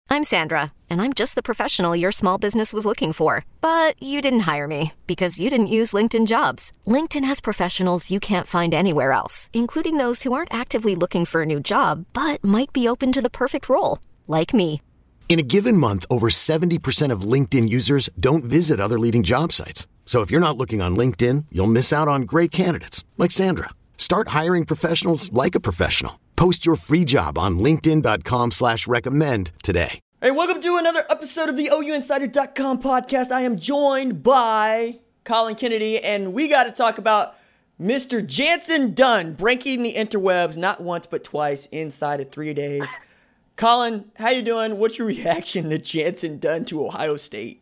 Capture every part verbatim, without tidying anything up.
I'm Sandra, and I'm just the professional your small business was looking for. But you didn't hire me because you didn't use LinkedIn Jobs. LinkedIn has professionals you can't find anywhere else, including those who aren't actively looking for a new job, but might be open to the perfect role, like me. In a given month, over seventy percent of LinkedIn users don't visit other leading job sites. So if you're not looking on LinkedIn, you'll miss out on great candidates like Sandra. Start hiring professionals like a professional. Post your free job on linkedin dot com slash recommend today. Hey, welcome to another episode of the O U Insider dot com podcast. I am joined by Colin Kennedy, and we got to talk about Mister Jantzen Dunn breaking the interwebs not once but twice inside of three days. Colin, how you doing? What's your reaction to Jantzen Dunn to Ohio State?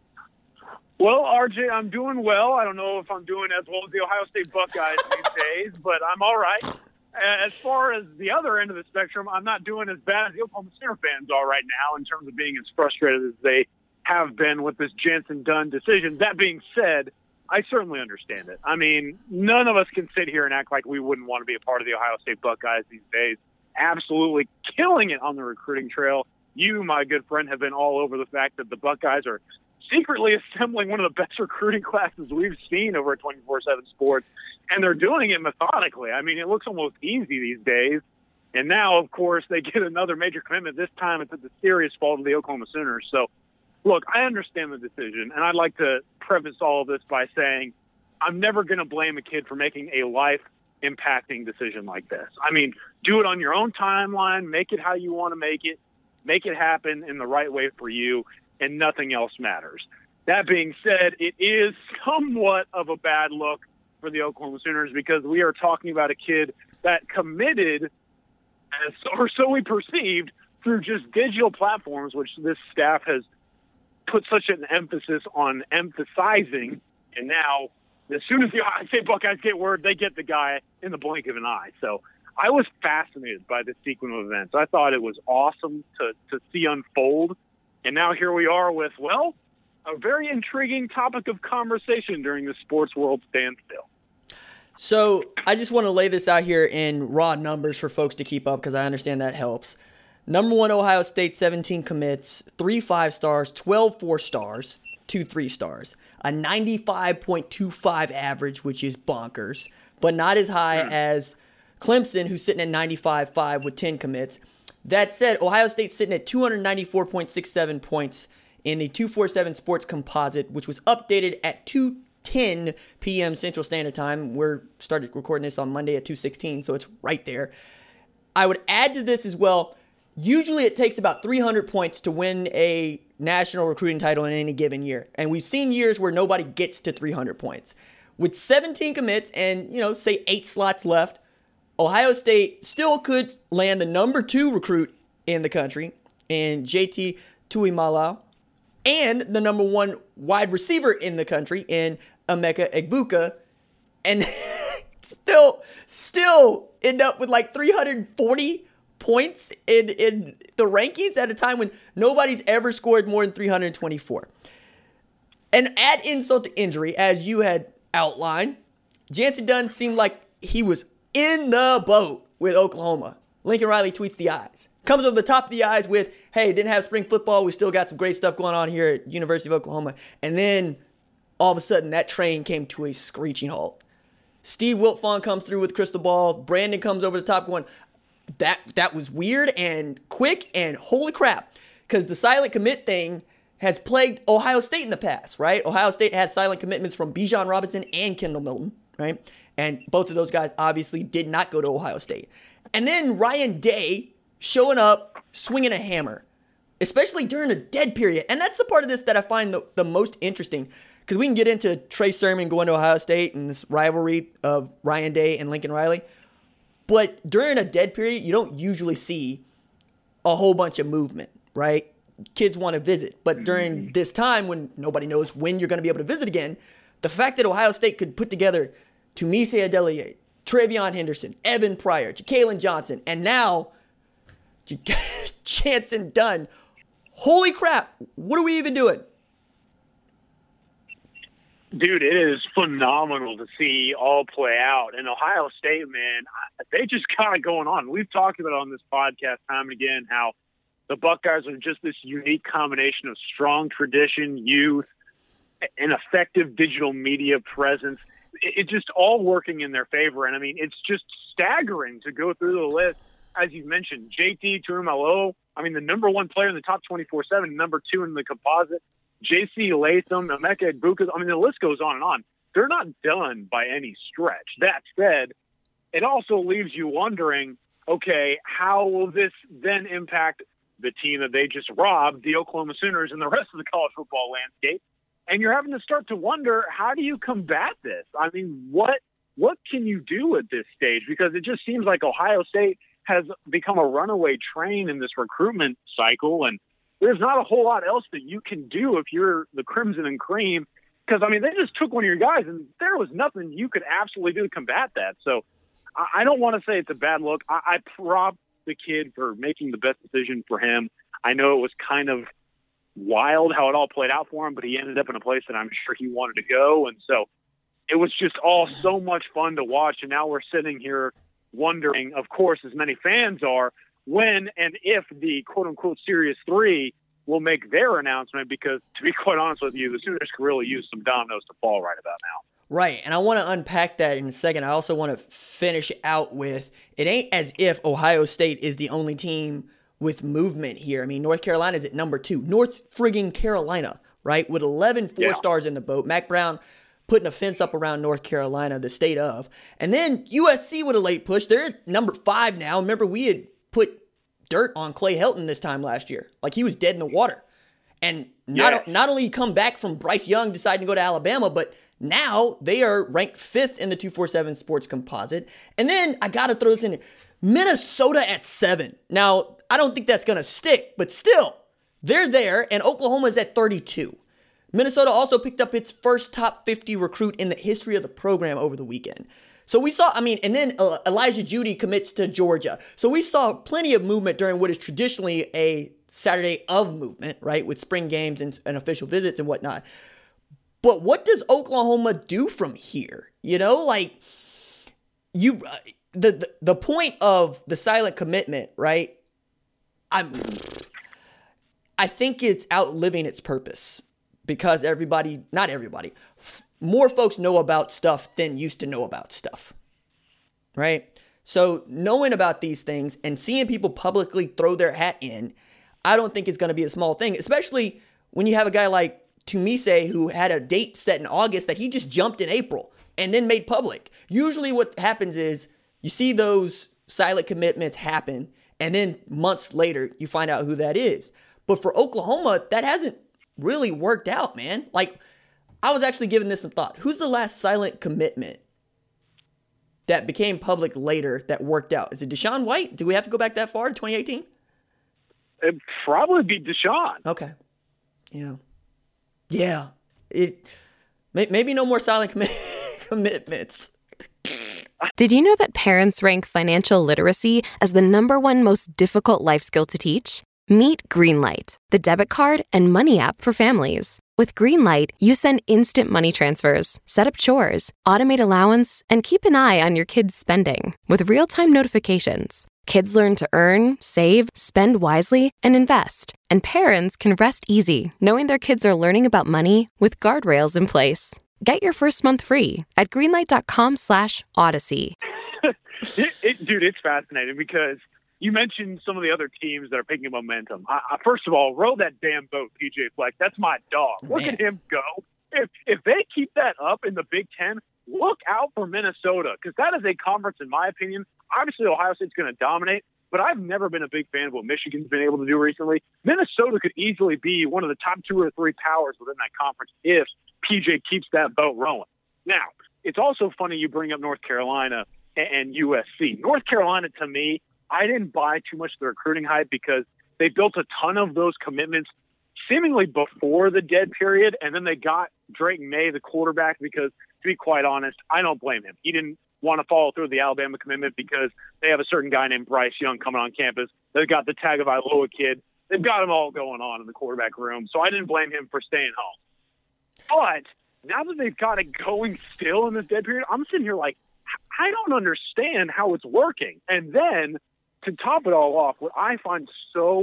Well, R J, I'm doing well. I don't know if I'm doing as well as the Ohio State Buckeyes these days, but I'm all right. As far as the other end of the spectrum, I'm not doing as bad as the Oklahoma Sooner fans are right now in terms of being as frustrated as they have been with this Jantzen Dunn decision. That being said, I certainly understand it. I mean, none of us can sit here and act like we wouldn't want to be a part of the Ohio State Buckeyes these days. Absolutely killing it on the recruiting trail. You, my good friend, have been all over the fact that the Buckeyes are secretly assembling one of the best recruiting classes we've seen over at twenty-four seven Sports, and they're doing it methodically. I mean, it looks almost easy these days. And now, of course, they get another major commitment. This time it's at the serious fault of the Oklahoma Sooners. So, look, I understand the decision, and I'd like to preface all of this by saying I'm never going to blame a kid for making a life-impacting decision like this. I mean, do it on your own timeline, make it how you want to make it, make it happen in the right way for you, and nothing else matters. That being said, it is somewhat of a bad look for the Oklahoma Sooners because we are talking about a kid that committed, as, or so we perceived, through just digital platforms, which this staff has put such an emphasis on emphasizing. And now, as soon as the Ohio State Buckeyes get word, they get the guy in the blink of an eye. So I was fascinated by this sequence of events. I thought it was awesome to, to see unfold. And now here we are with, well, a very intriguing topic of conversation during the sports world standstill. So I just want to lay this out here in raw numbers for folks to keep up because I understand that helps. Number one, Ohio State, seventeen commits, three five stars, twelve four stars, two three stars, a ninety-five point two five average, which is bonkers, but not as high mm. as Clemson, who's sitting at ninety-five point five with ten commits. That said, Ohio State's sitting at two ninety-four point six seven points in the two forty-seven Sports Composite, which was updated at two ten p.m. Central Standard Time. We're started recording this on Monday at two sixteen, so it's right there. I would add to this as well, usually it takes about three hundred points to win a national recruiting title in any given year. And we've seen years where nobody gets to three hundred points. With seventeen commits and, you know, say eight slots left, Ohio State still could land the number two recruit in the country in J T Tuimoloau and the number one wide receiver in the country in Emeka Egbuka, and still still end up with like three hundred forty points in, in the rankings at a time when nobody's ever scored more than three hundred twenty-four. And add insult to injury, as you had outlined, Jantzen Dunn seemed like he was in the boat with Oklahoma. Lincoln Riley tweets the eyes. Comes over the top of the eyes with, hey, didn't have spring football. We still got some great stuff going on here at University of Oklahoma. And then all of a sudden that train came to a screeching halt. Steve Wiltfong comes through with crystal ball. Brandon comes over the top going, that, that was weird and quick and holy crap. Because the silent commit thing has plagued Ohio State in the past, right? Ohio State had silent commitments from Bijan Robinson and Kendall Milton, right? And both of those guys obviously did not go to Ohio State. And then Ryan Day showing up, swinging a hammer, especially during a dead period. And that's the part of this that I find the, the most interesting, because we can get into Trey Sermon going to Ohio State and this rivalry of Ryan Day and Lincoln Riley. But during a dead period, you don't usually see a whole bunch of movement, right? Kids want to visit. But during this time when nobody knows when you're going to be able to visit again, the fact that Ohio State could put together Tumise Adelier, Travion Henderson, Evan Pryor, Jakailin Johnson, and now Jantzen Dunn. Holy crap. What are we even doing? Dude, it is phenomenal to see all play out. And Ohio State, man, they just got it going on. We've talked about it on this podcast time and again how the Buckeyes are just this unique combination of strong tradition, youth, an effective digital media presence. It, it just all working in their favor. And I mean, it's just staggering to go through the list. As you mentioned, J T Tuimoloau, I mean, the number one player in the top twenty-four seven, number two in the composite, J C Latham, Emeka Egbuka. I mean, the list goes on and on. They're not done by any stretch. That said, it also leaves you wondering, okay, how will this then impact the team that they just robbed, the Oklahoma Sooners, and the rest of the college football landscape? And you're having to start to wonder, how do you combat this? I mean, what what can you do at this stage? Because it just seems like Ohio State has become a runaway train in this recruitment cycle, and there's not a whole lot else that you can do if you're the Crimson and Cream. Because, I mean, they just took one of your guys, and there was nothing you could absolutely do to combat that. So I don't want to say it's a bad look. I, I prop the kid for making the best decision for him. I know it was kind of wild how it all played out for him, but he ended up in a place that I'm sure he wanted to go. And so it was just all so much fun to watch. And now we're sitting here wondering, of course, as many fans are, when and if the quote-unquote Series three will make their announcement, because to be quite honest with you, the Sooners could really use some dominoes to fall right about now. Right, and I want to unpack that in a second. I also want to finish out with, it ain't as if Ohio State is the only team with movement here. I mean, North Carolina is at number two. North friggin' Carolina, right, with eleven four-stars yeah. in the boat. Mac Brown putting a fence up around North Carolina, the state of. And then U S C with a late push. They're at number five now. Remember, we had put dirt on Clay Helton this time last year. Like, he was dead in the water. And not, yeah. not only come back from Bryce Young deciding to go to Alabama, but now they are ranked fifth in the two forty-seven Sports Composite. And then I got to throw this in here. Minnesota at seven. Now, I don't think that's going to stick, but still, they're there, and Oklahoma's at thirty-two. Minnesota also picked up its first top fifty recruit in the history of the program over the weekend. So we saw, I mean, and then uh, Elijah Judy commits to Georgia. So we saw plenty of movement during what is traditionally a Saturday of movement, right, with spring games and, and official visits and whatnot. But what does Oklahoma do from here? You know, like, you, uh, the, the the point of the silent commitment, right? I'm, I think it's outliving its purpose because everybody, not everybody, f- more folks know about stuff than used to know about stuff, right? So knowing about these things and seeing people publicly throw their hat in, I don't think it's going to be a small thing, especially when you have a guy like Tumise, who had a date set in August that he just jumped in April and then made public. Usually what happens is you see those silent commitments happen, and then months later you find out who that is. But for Oklahoma, that hasn't really worked out, man. Like, I was actually giving this some thought. Who's the last silent commitment that became public later that worked out? Is it Deshaun White? Do we have to go back that far to twenty eighteen? It'd probably be Deshaun. Okay. Yeah. Yeah, it maybe no more silent commi- commitments. Did you know that parents rank financial literacy as the number one most difficult life skill to teach? Meet Greenlight, the debit card and money app for families. With Greenlight, you send instant money transfers, set up chores, automate allowance, and keep an eye on your kids' spending with real-time notifications. Kids learn to earn, save, spend wisely, and invest. And parents can rest easy knowing their kids are learning about money with guardrails in place. Get your first month free at greenlight.com slash odyssey. it, it, dude, it's fascinating because you mentioned some of the other teams that are picking up momentum. I, I, first of all, row that damn boat, P J Fleck. That's my dog. Look Man. at him go. If, if they keep that up in the Big Ten, look out for Minnesota, because that is a conference, in my opinion. Obviously, Ohio State's going to dominate, but I've never been a big fan of what Michigan's been able to do recently. Minnesota could easily be one of the top two or three powers within that conference if P J keeps that boat rowing. Now, it's also funny you bring up North Carolina and U S C. North Carolina, to me, I didn't buy too much of the recruiting hype because they built a ton of those commitments seemingly before the dead period, and then they got Drayton May, the quarterback, because, to be quite honest, I don't blame him. He didn't want to follow through the Alabama commitment because they have a certain guy named Bryce Young coming on campus. They've got the Tagovailoa kid. They've got them all going on in the quarterback room, so I didn't blame him for staying home. But now that they've got it going still in this dead period, I'm sitting here like, I don't understand how it's working. And then, to top it all off, what I find so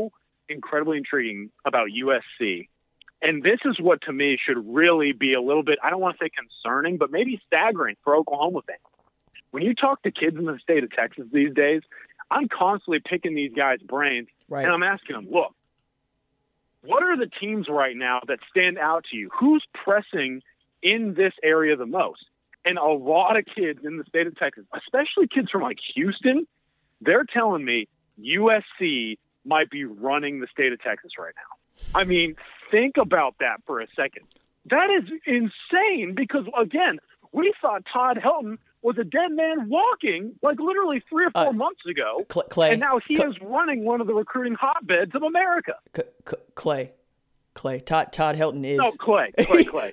incredibly intriguing about U S C, and this is what to me should really be a little bit, I don't want to say concerning, but maybe staggering for Oklahoma fans. When you talk to kids in the state of Texas these days, I'm constantly picking these guys' brains, right. and I'm asking them, look, what are the teams right now that stand out to you? Who's pressing in this area the most? And a lot of kids in the state of Texas, especially kids from like Houston, they're telling me U S C might be running the state of Texas right now. I mean, think about that for a second. That is insane because, again, we thought Todd Helton was a dead man walking like literally three or four uh, months ago. Clay, and now he Clay, is running one of the recruiting hotbeds of America. Clay, Clay, Todd, Todd Helton is. No, Clay, Clay, Clay.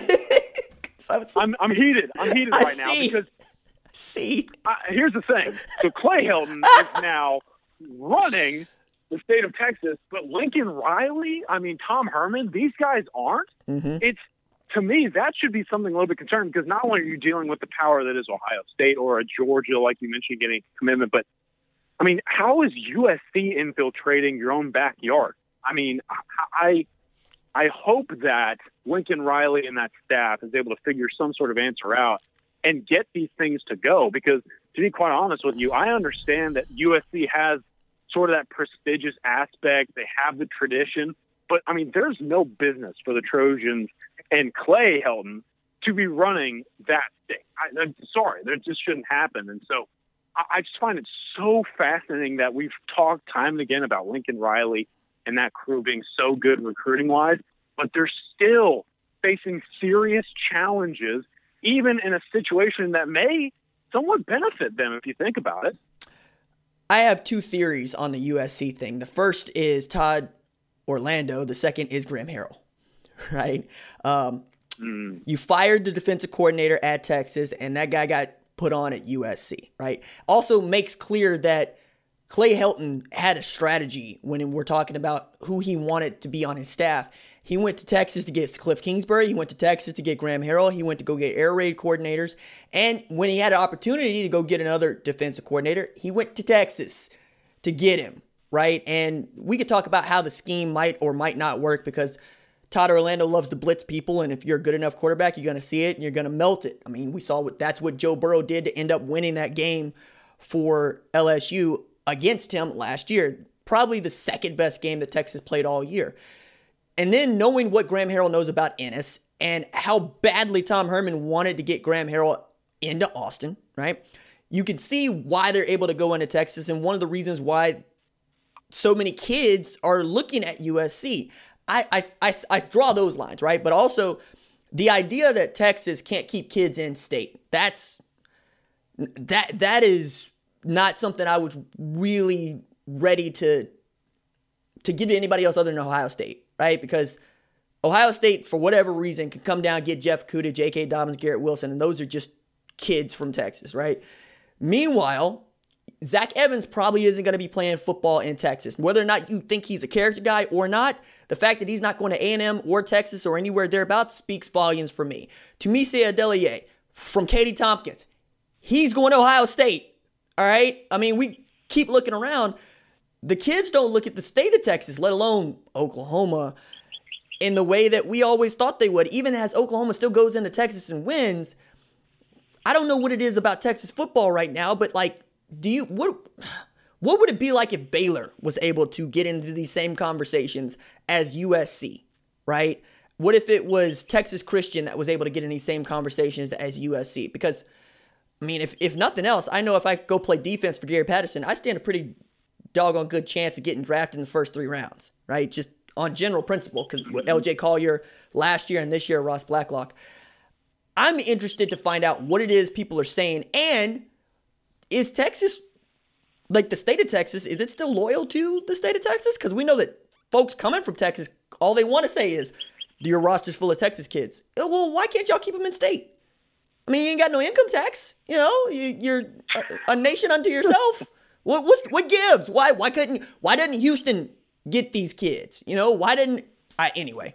I'm, I'm heated. I'm heated I right see. now because see. Uh, here's the thing. So Clay Helton is now running the state of Texas, but Lincoln Riley, I mean, Tom Herman, these guys aren't. Mm-hmm. It's, to me, that should be something a little bit concerning because not only are you dealing with the power that is Ohio State or a Georgia, like you mentioned, getting commitment, but, I mean, how is U S C infiltrating your own backyard? I mean, I I hope that Lincoln Riley and that staff is able to figure some sort of answer out and get these things to go because, to be quite honest with you, I understand that U S C has sort of that prestigious aspect. They have the tradition. But, I mean, there's no business for the Trojans and Clay Helton to be running that state. I, I'm sorry, that just shouldn't happen. And so I, I just find it so fascinating that we've talked time and again about Lincoln Riley and that crew being so good recruiting-wise, but they're still facing serious challenges, even in a situation that may somewhat benefit them if you think about it. I have two theories on the U S C thing. The first is Todd Orlando. The second is Graham Harrell, right? Um, mm. You fired the defensive coordinator at Texas, and that guy got put on at U S C, right? Also makes clear that Clay Helton had a strategy when we're talking about who he wanted to be on his staff. He went to Texas to get Cliff Kingsbury. He went to Texas to get Graham Harrell. He went to go get air raid coordinators. And when he had an opportunity to go get another defensive coordinator, he went to Texas to get him, right? And we could talk about how the scheme might or might not work because Todd Orlando loves to blitz people. And if you're a good enough quarterback, you're going to see it and you're going to melt it. I mean, we saw what that's what Joe Burrow did to end up winning that game for L S U against him last year. Probably the second best game that Texas played all year. And then knowing what Graham Harrell knows about Ennis and how badly Tom Herman wanted to get Graham Harrell into Austin, right? You can see why they're able to go into Texas and one of the reasons why so many kids are looking at U S C. I, I, I, I draw those lines, right? But also the idea that Texas can't keep kids in state, that's that that is not something I was really ready to to give to anybody else other than Ohio State, right? Because Ohio State, for whatever reason, can come down, get Jeff Kuda, J K. Dobbins, Garrett Wilson, and those are just kids from Texas, right? Meanwhile, Zach Evans probably isn't going to be playing football in Texas. Whether or not you think he's a character guy or not, the fact that he's not going to A and M or Texas or anywhere thereabouts speaks volumes for me. Tunisia Adeleye from Katy Tompkins, he's going to Ohio State, all right? I mean, we keep looking around. The kids don't look at the state of Texas, let alone Oklahoma, in the way that we always thought they would. Even as Oklahoma still goes into Texas and wins, I don't know what it is about Texas football right now, but like, do you what what would it be like if Baylor was able to get into these same conversations as U S C, right? What if it was Texas Christian that was able to get in these same conversations as U S C? Because, I mean, if if nothing else, I know if I go play defense for Gary Patterson, I stand a pretty doggone good chance of getting drafted in the first three rounds, right? Just on general principle, because with L J Collier last year and this year, Ross Blacklock. I'm interested to find out what it is people are saying, and is Texas, like the state of Texas, is it still loyal to the state of Texas? Because we know that folks coming from Texas, all they want to say is, your roster's full of Texas kids. Well, why can't y'all keep them in state? I mean, you ain't got no income tax. You know, you, you're a, a nation unto yourself. What what's, what gives? Why why couldn't why didn't Houston get these kids? You know, why didn't I anyway?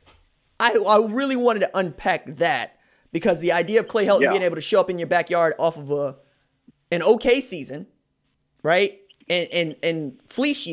I I really wanted to unpack that because the idea of Clay Helton yeah. being able to show up in your backyard off of a an okay season, right? And and and fleece you,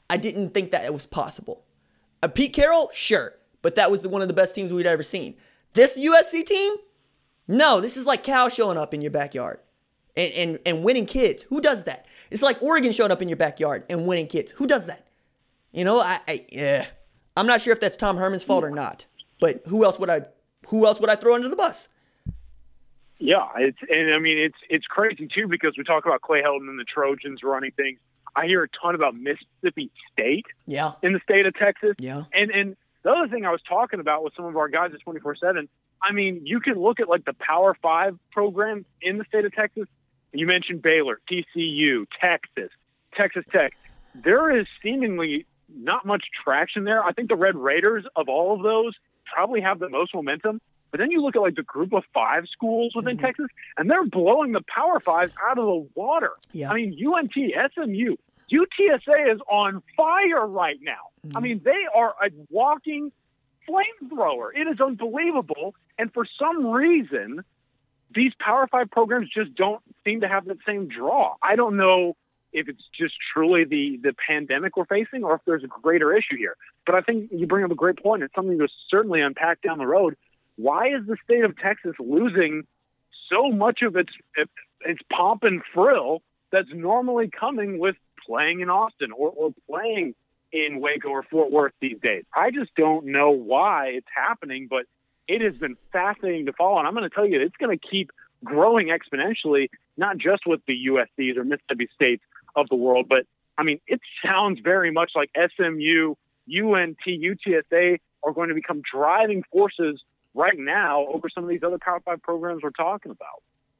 I didn't think that it was possible. Uh, Pete Carroll, sure, but that was the, one of the best teams we'd ever seen. This U S C team, no, this is like Cal showing up in your backyard and, and, and winning kids. Who does that? It's like Oregon showing up in your backyard and winning kids. Who does that? You know, I, I yeah, I'm not sure if that's Tom Herman's fault or not, but who else would I, who else would I throw under the bus? Yeah, it's and I mean it's it's crazy too because we talk about Clay Helton and the Trojans running things. I hear a ton about Mississippi State, yeah, in the state of Texas, yeah, and and the other thing I was talking about with some of our guys at twenty-four seven. I mean, you can look at like the Power Five programs in the state of Texas. You mentioned Baylor, T C U, Texas, Texas Tech. There is seemingly not much traction there. I think the Red Raiders of all of those probably have the most momentum. But then you look at like the group of five schools within mm-hmm. Texas, and they're blowing the Power Fives out of the water. Yeah. I mean, U N T, S M U, U T S A is on fire right now. Mm-hmm. I mean, they are a walking flamethrower. It is unbelievable. And for some reason, these Power Five programs just don't seem to have that same draw. I don't know if it's just truly the, the pandemic we're facing or if there's a greater issue here. But I think you bring up a great point. It's something to certainly unpack down the road. Why is the state of Texas losing so much of its its pomp and frill that's normally coming with playing in Austin or, or playing in Waco or Fort Worth these days? I just don't know why it's happening, but it has been fascinating to follow. And I'm going to tell you, it's going to keep growing exponentially, not just with the U S Cs or Mississippi States of the world, but, I mean, it sounds very much like S M U, U N T, U T S A are going to become driving forces right now over some of these other Power Five programs we're talking about.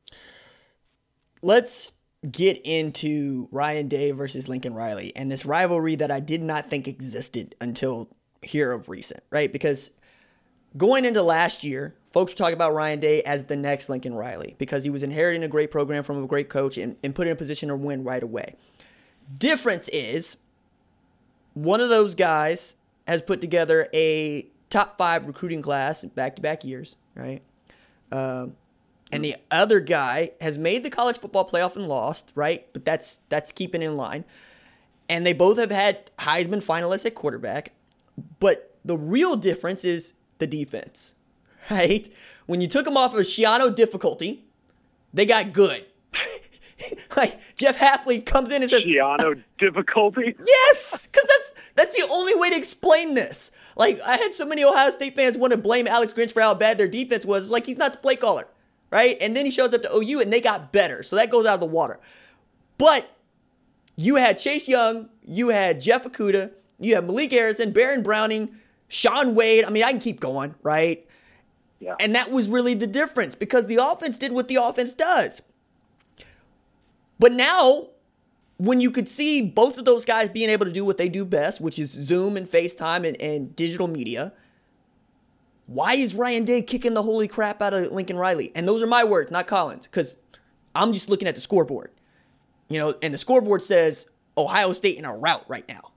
Let's get into Ryan Day versus Lincoln Riley and this rivalry that I did not think existed until here of recent, right? Because going into last year, folks were talking about Ryan Day as the next Lincoln Riley because he was inheriting a great program from a great coach and, and put in a position to win right away. Difference is one of those guys has put together a top five recruiting class in back-to-back years, right? Um, and the other guy has made the college football playoff and lost, right? But that's that's keeping in line. And they both have had Heisman finalists at quarterback. But the real difference is the defense, right? When you took them off of Shiano difficulty, they got good. Like Jeff Hafley comes in and says, Shiano difficulty? Yes, because that's that's the only way to explain this. Like, I had so many Ohio State fans want to blame Alex Grinch for how bad their defense was. Like, he's not the play caller, right? And then he shows up to O U, and they got better. So that goes out of the water. But you had Chase Young, you had Jeff Okudah, you had Malik Harrison, Baron Browning, Shaun Wade. I mean, I can keep going, right? Yeah. And that was really the difference because the offense did what the offense does. But now, when you could see both of those guys being able to do what they do best, which is Zoom and FaceTime and, and digital media, why is Ryan Day kicking the holy crap out of Lincoln Riley? And those are my words, not Colin's, because I'm just looking at the scoreboard. You know, and the scoreboard says Ohio State in a rout right now.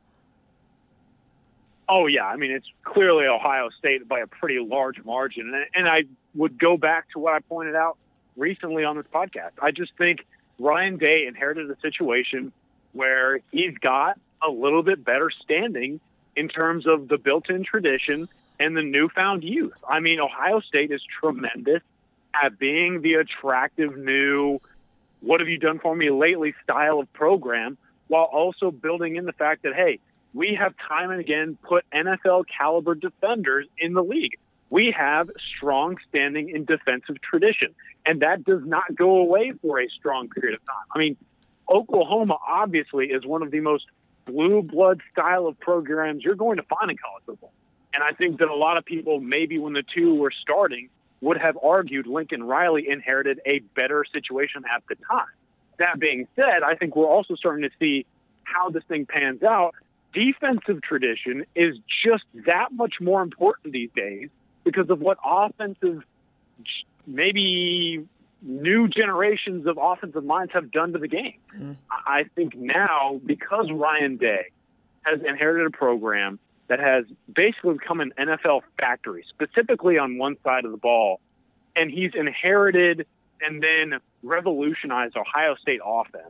Oh, yeah. I mean, it's clearly Ohio State by a pretty large margin. And, and I would go back to what I pointed out recently on this podcast. I just think Ryan Day inherited a situation where he's got a little bit better standing in terms of the built-in tradition and the newfound youth. I mean, Ohio State is tremendous at being the attractive new, what have you done for me lately style of program, while also building in the fact that, hey, we have time and again put N F L caliber defenders in the league. We have strong standing in defensive tradition, and that does not go away for a strong period of time. I mean, Oklahoma obviously is one of the most blue blood style of programs you're going to find in college football. And I think that a lot of people, maybe when the two were starting, would have argued Lincoln Riley inherited a better situation at the time. That being said, I think we're also starting to see how this thing pans out. Defensive tradition is just that much more important these days because of what offensive, maybe new generations of offensive minds have done to the game. Mm-hmm. I think now, because Ryan Day has inherited a program that has basically become an N F L factory, specifically on one side of the ball, and he's inherited and then revolutionized Ohio State offense.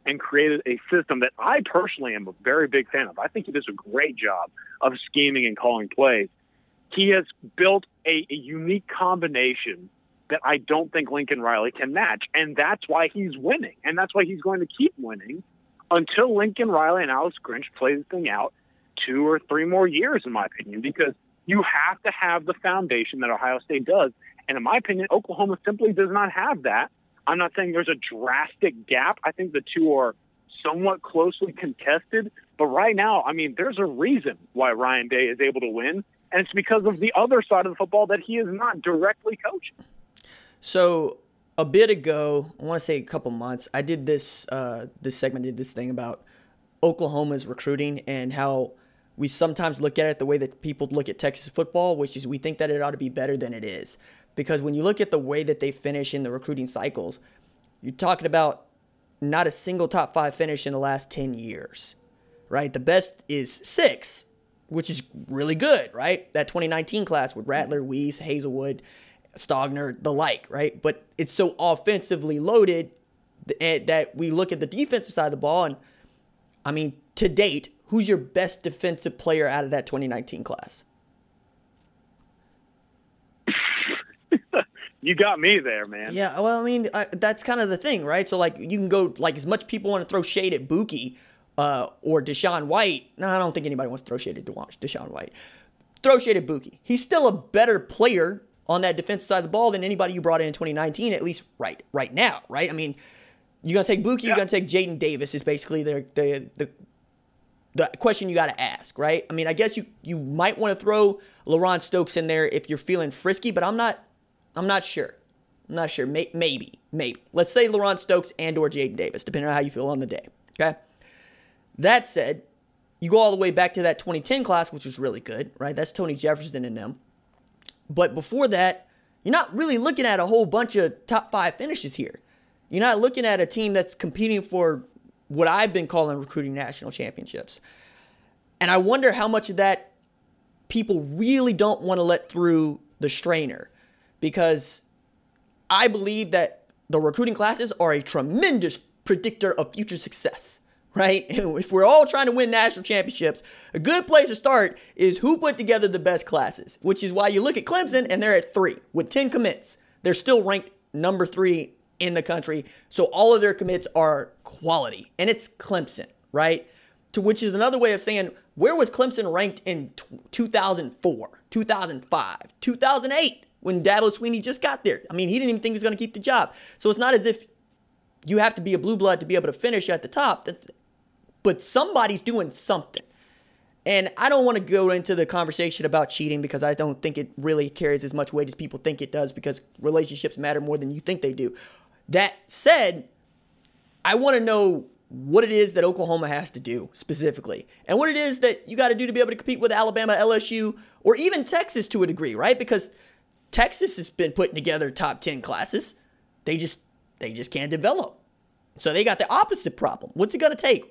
and created a system that I personally am a very big fan of. I think he does a great job of scheming and calling plays. He has built a, a unique combination that I don't think Lincoln Riley can match, and that's why he's winning, and that's why he's going to keep winning until Lincoln Riley and Alex Grinch play this thing out two or three more years, in my opinion, because you have to have the foundation that Ohio State does. And in my opinion, Oklahoma simply does not have that. I'm not saying there's a drastic gap. I think the two are somewhat closely contested. But right now, I mean, there's a reason why Ryan Day is able to win, and it's because of the other side of the football that he is not directly coaching. So a bit ago, I want to say a couple months, I did this uh, this segment, did this thing about Oklahoma's recruiting and how we sometimes look at it the way that people look at Texas football, which is we think that it ought to be better than it is. Because when you look at the way that they finish in the recruiting cycles, you're talking about not a single top five finish in the last ten years, right? The best is six, which is really good, right? That twenty nineteen class with Rattler, Weiss, Hazelwood, Stogner, the like, right? But it's so offensively loaded that we look at the defensive side of the ball, and I mean, to date, who's your best defensive player out of that twenty nineteen class? You got me there, man. Yeah, well, I mean, I, that's kind of the thing, right? So, like, you can go, like, as much people want to throw shade at Buki uh, or Deshaun White. No, I don't think anybody wants to throw shade at Deshaun White. Throw shade at Buki. He's still a better player on that defensive side of the ball than anybody you brought in in twenty nineteen, at least right right now, right? I mean, you're going to take Buki, yeah. You're going to take Jaden Davis is basically the the the, the question you got to ask, right? I mean, I guess you, you might want to throw LaRon Stokes in there if you're feeling frisky, but I'm not I'm not sure. I'm not sure. May, maybe. Maybe. Let's say LaRon Stokes and or Jaden Davis, depending on how you feel on the day. Okay? That said, you go all the way back to that twenty ten class, which was really good, right? That's Tony Jefferson and them. But before that, you're not really looking at a whole bunch of top five finishes here. You're not looking at a team that's competing for what I've been calling recruiting national championships. And I wonder how much of that people really don't want to let through the strainer. Because I believe that the recruiting classes are a tremendous predictor of future success, right? If we're all trying to win national championships, a good place to start is who put together the best classes, which is why you look at Clemson and they're at three with ten commits. They're still ranked number three in the country. So all of their commits are quality, and it's Clemson, right? To which is another way of saying, where was Clemson ranked in two thousand four, two thousand five, two thousand eight? When Dabo Swinney just got there. I mean, he didn't even think he was going to keep the job. So it's not as if you have to be a blue blood to be able to finish at the top, but somebody's doing something. And I don't want to go into the conversation about cheating because I don't think it really carries as much weight as people think it does because relationships matter more than you think they do. That said, I want to know what it is that Oklahoma has to do specifically and what it is that you got to do to be able to compete with Alabama, L S U, or even Texas to a degree, right? Because Texas has been putting together top ten classes. They just they just can't develop. So they got the opposite problem. What's it going to take?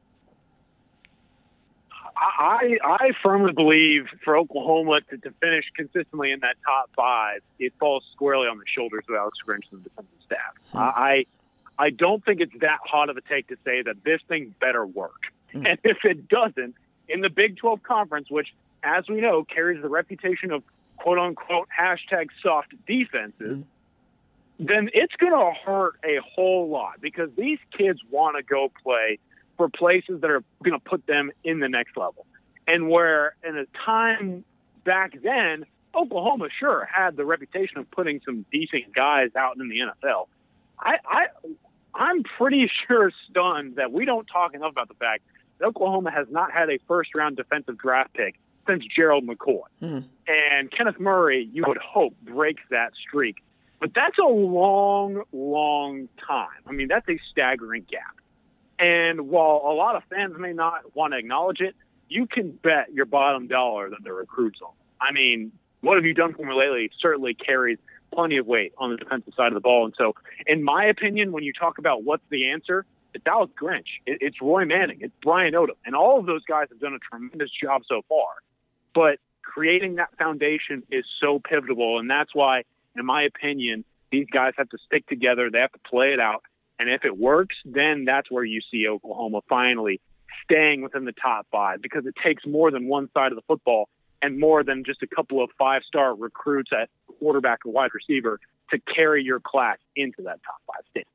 I I firmly believe for Oklahoma to, to finish consistently in that top five, it falls squarely on the shoulders of Alex Grinch and the defensive staff. Hmm. I I don't think it's that hot of a take to say that this thing better work. Hmm. And if it doesn't, in the Big twelve Conference, which, as we know, carries the reputation of quote-unquote hashtag soft defenses, mm-hmm. then it's going to hurt a whole lot because these kids want to go play for places that are going to put them in the next level. And where in a time back then, Oklahoma sure had the reputation of putting some decent guys out in the N F L. I, I, I'm pretty sure stunned that we don't talk enough about the fact that Oklahoma has not had a first-round defensive draft pick since Gerald McCoy. Mm. And Kenneth Murray, you would hope, breaks that streak. But that's a long, long time. I mean, that's a staggering gap. And while a lot of fans may not want to acknowledge it, you can bet your bottom dollar that the recruits on. I mean, what have you done for me lately certainly carries plenty of weight on the defensive side of the ball. And so, in my opinion, when you talk about what's the answer, it's Alex Grinch, it, it's Roy Manning, it's Brian Odom, and all of those guys have done a tremendous job so far. But creating that foundation is so pivotal, and that's why, in my opinion, these guys have to stick together. They have to play it out. And if it works, then that's where you see Oklahoma finally staying within the top five, because it takes more than one side of the football and more than just a couple of five-star recruits at quarterback or wide receiver to carry your class into that top five state.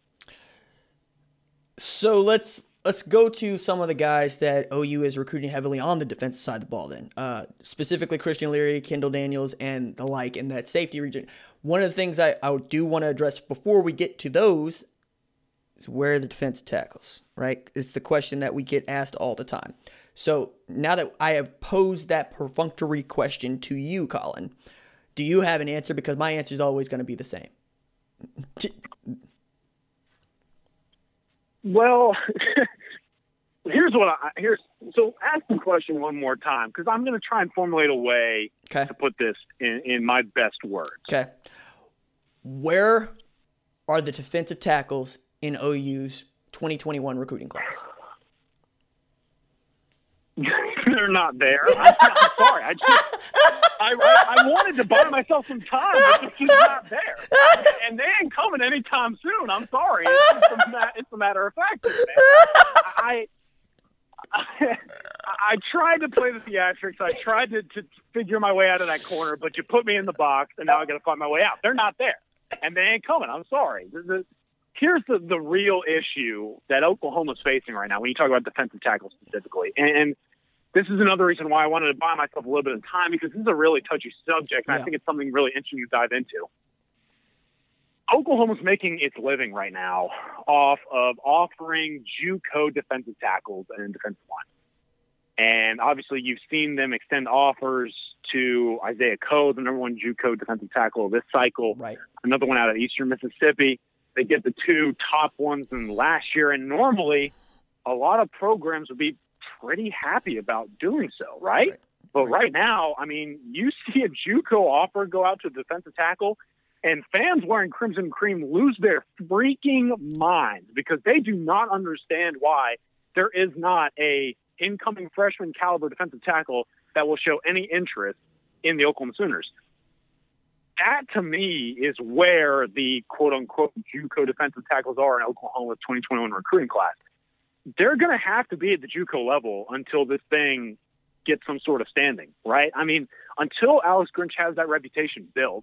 So let's let's go to some of the guys that O U is recruiting heavily on the defensive side of the ball then. Uh, specifically Christian Leary, Kendall Daniels, and the like in that safety region. One of the things I, I do want to address before we get to those is where are the defensive tackles, right? It's the question that we get asked all the time. So now that I have posed that perfunctory question to you, Colin, do you have an answer? Because my answer is always going to be the same. Well, here's what I here's so ask the question one more time, because I'm going to try and formulate a way okay. to put this in, in my best words. Okay. Where are the defensive tackles in O U's twenty twenty-one recruiting class? They're not there. I, I'm sorry. I just I, I, I wanted to buy myself some time, but they're just not there. And they ain't coming anytime soon. I'm sorry. It's, it's, a, it's a matter of fact. Man. I, I I tried to play the theatrics. I tried to, to figure my way out of that corner, but you put me in the box, and now I got to find my way out. They're not there, and they ain't coming. I'm sorry. The, the, here's the, the real issue that Oklahoma's facing right now when you talk about defensive tackles specifically. And, and this is another reason why I wanted to buy myself a little bit of time, because this is a really touchy subject, and yeah. I think it's something really interesting to dive into. Oklahoma's making its living right now off of offering JUCO defensive tackles and defensive line. And obviously you've seen them extend offers to Isaiah Coe, the number one JUCO defensive tackle this cycle, right. Another one out of Eastern Mississippi. They get the two top ones in last year, and normally a lot of programs would be pretty happy about doing so, right? right. But right. right now, I mean, you see a JUCO offer go out to a defensive tackle, and fans wearing Crimson Cream lose their freaking minds because they do not understand why there is not a incoming freshman caliber defensive tackle that will show any interest in the Oklahoma Sooners. That, to me, is where the quote-unquote JUCO defensive tackles are in Oklahoma's twenty twenty-one recruiting class. They're going to have to be at the JUCO level until this thing gets some sort of standing, right? I mean, until Alex Grinch has that reputation built,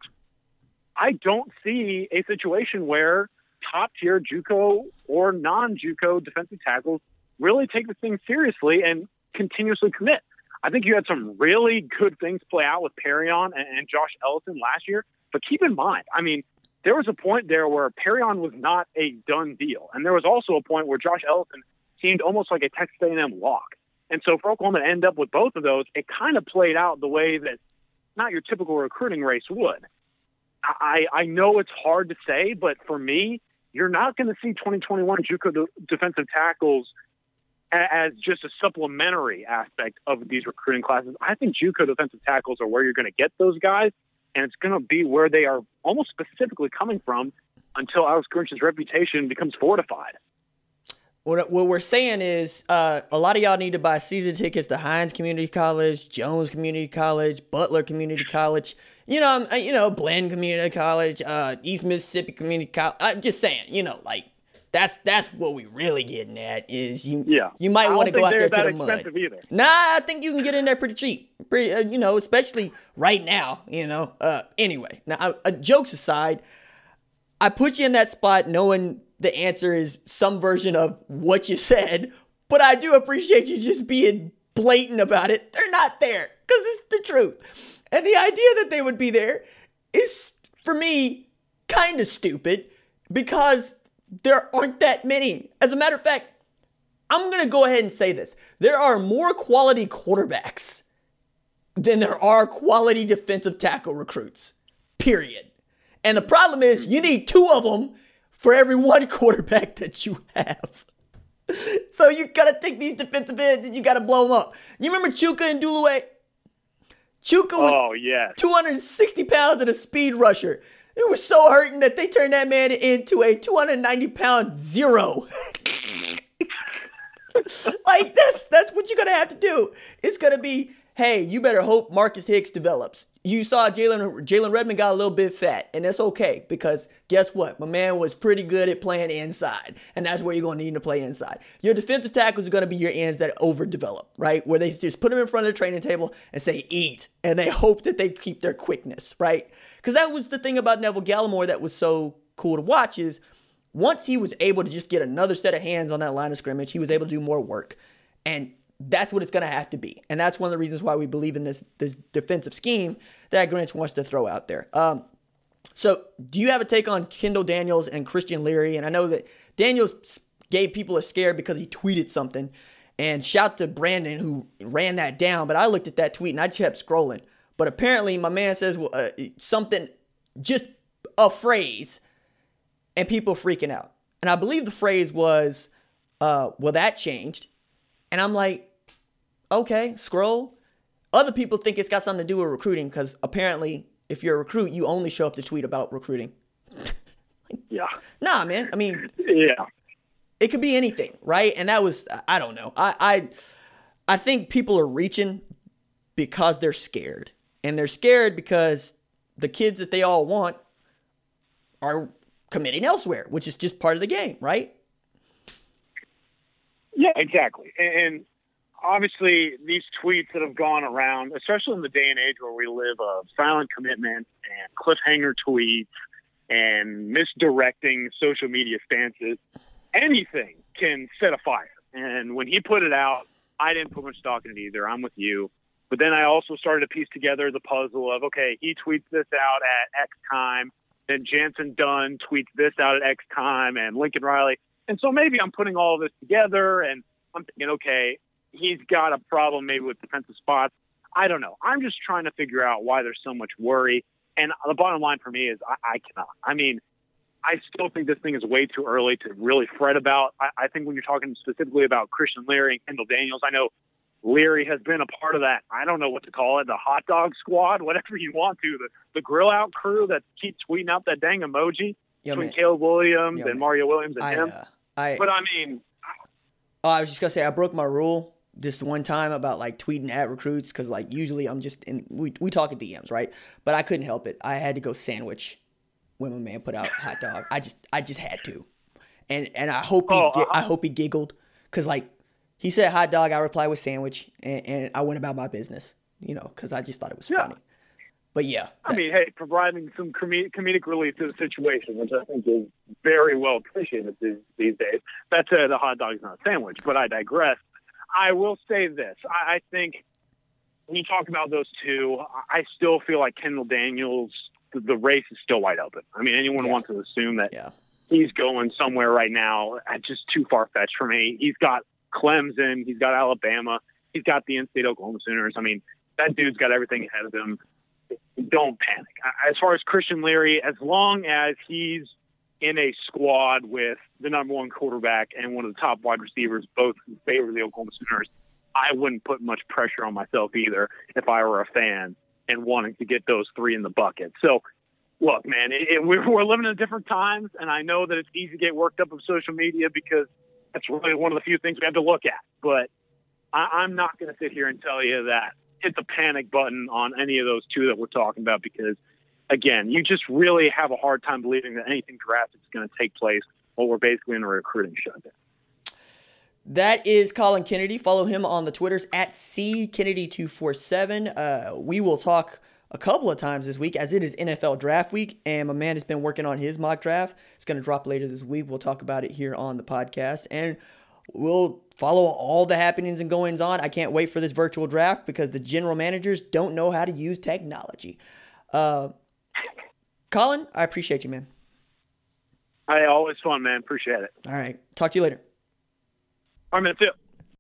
I don't see a situation where top-tier JUCO or non-JUCO defensive tackles really take this thing seriously and continuously commit. I think you had some really good things play out with Perrion and, and Josh Ellison last year, but keep in mind, I mean, there was a point there where Perrion was not a done deal, and there was also a point where Josh Ellison seemed almost like a Texas A and M lock. And so for Oklahoma to end up with both of those, it kind of played out the way that not your typical recruiting race would. I, I know it's hard to say, but for me, you're not going to see twenty twenty-one JUCO de- defensive tackles as just a supplementary aspect of these recruiting classes. I think JUCO defensive tackles are where you're going to get those guys, and it's going to be where they are almost specifically coming from until Alex Grinch's reputation becomes fortified. What, what we're saying is uh, a lot of y'all need to buy season tickets to Hines Community College, Jones Community College, Butler Community College, you know, you know, Blinn Community College, uh, East Mississippi Community College. I'm just saying, you know, like that's that's what we really getting at is you. Yeah. You might want to go out there to the mud. Either. Nah, I think you can get in there pretty cheap, pretty, uh, you know, especially right now. You know. Uh, anyway, now uh, jokes aside, I put you in that spot knowing the answer is some version of what you said, but I do appreciate you just being blatant about it. They're not there because it's the truth. And the idea that they would be there is, for me, kind of stupid because there aren't that many. As a matter of fact, I'm going to go ahead and say this. There are more quality quarterbacks than there are quality defensive tackle recruits, period. And the problem is you need two of them for every one quarterback that you have. So you got to take these defensive ends and you got to blow them up. You remember Chuka and Dulaway? Chuka was oh, yes. two hundred sixty pounds and a speed rusher. It was so hurting that they turned that man into a two hundred ninety pound zero. Like, that's, that's what you're going to have to do. It's going to be hey, you better hope Marcus Hicks develops. You saw Jalen Jalen Redmond got a little bit fat, and that's okay because guess what? My man was pretty good at playing inside, and that's where you're going to need him to play inside. Your defensive tackles are going to be your ends that overdevelop, right? Where they just put them in front of the training table and say, eat, and they hope that they keep their quickness, right? Because that was the thing about Neville Gallimore that was so cool to watch is once he was able to just get another set of hands on that line of scrimmage, he was able to do more work, and that's what it's going to have to be. And that's one of the reasons why we believe in this this defensive scheme that Grinch wants to throw out there. Um, so do you have a take on Kendall Daniels and Christian Leary? And I know that Daniels gave people a scare because he tweeted something. And shout to Brandon who ran that down. But I looked at that tweet and I kept scrolling. But apparently my man says well, uh, something, just a phrase, and people freaking out. And I believe the phrase was, uh, well, that changed. And I'm like, okay, scroll. Other people think it's got something to do with recruiting because apparently if you're a recruit, you only show up to tweet about recruiting. like, yeah. Nah, man. I mean, yeah, it could be anything, right? And that was, I don't know. I, I, I think people are reaching because they're scared. And they're scared because the kids that they all want are committing elsewhere, which is just part of the game, right? Yeah, exactly. And obviously, these tweets that have gone around, especially in the day and age where we live of silent commitment and cliffhanger tweets and misdirecting social media stances, anything can set a fire. And when he put it out, I didn't put much stock in it either. I'm with you. But then I also started to piece together the puzzle of, okay, he tweets this out at X time, then Jansen Dunn tweets this out at X time, and Lincoln Riley. And so maybe I'm putting all of this together, and I'm thinking, okay, he's got a problem maybe with defensive spots. I don't know. I'm just trying to figure out why there's so much worry. And the bottom line for me is I, I cannot. I mean, I still think this thing is way too early to really fret about. I, I think when you're talking specifically about Christian Leary and Kendall Daniels, I know Leary has been a part of that. I don't know what to call it, the hot dog squad, whatever you want to, the, the grill out crew that keeps tweeting out that dang emoji Yo, between man. Caleb Williams Yo, and man. Mario Williams and I, him. uh, I, but I mean, oh, I was just going to say, I broke my rule this one time about like tweeting at recruits because like usually I'm just in, we, we talk at D Ms, right? But I couldn't help it. I had to go sandwich when my man put out hot dog. I just, I just had to. And, and I hope he, Oh, gi- I- I hope he giggled because like, he said hot dog, I replied with sandwich, and, and I went about my business, you know, because I just thought it was Yeah. funny. But yeah. I mean, hey, providing some com- comedic relief to the situation, which I think is very well appreciated these, these days. That said, a hot dog is not a sandwich, but I digress. I will say this. I, I think when you talk about those two, I still feel like Kendall Daniels, the, the race is still wide open. I mean, anyone Yeah. wants to assume that Yeah. he's going somewhere right now, just too far-fetched for me. He's got Clemson, he's got Alabama, he's got the in-state Oklahoma Sooners. I mean, that dude's got everything ahead of him. Don't panic. As far as Christian Leary, as long as he's in a squad with the number one quarterback and one of the top wide receivers, both in favor of the Oklahoma Sooners, I wouldn't put much pressure on myself either if I were a fan and wanting to get those three in the bucket. So, look, man, it, it, we're, we're living in different times, and I know that it's easy to get worked up with social media because that's really one of the few things we have to look at. But I, I'm not going to sit here and tell you that hit the panic button on any of those two that we're talking about because, again, you just really have a hard time believing that anything drastic is going to take place while we're basically in a recruiting shutdown. That is Colin Kennedy. Follow him on the Twitters at C Kennedy two four seven. Uh, we will talk a couple of times this week as it is N F L draft week, and my man has been working on his mock draft. It's going to drop later this week. We'll talk about it here on the podcast, and we'll follow all the happenings and goings on. I can't wait for this virtual draft because the general managers don't know how to use technology. Uh, Colin, I appreciate you, man. Hey, always fun, man. Appreciate it. All right. Talk to you later. All right, man. See ya.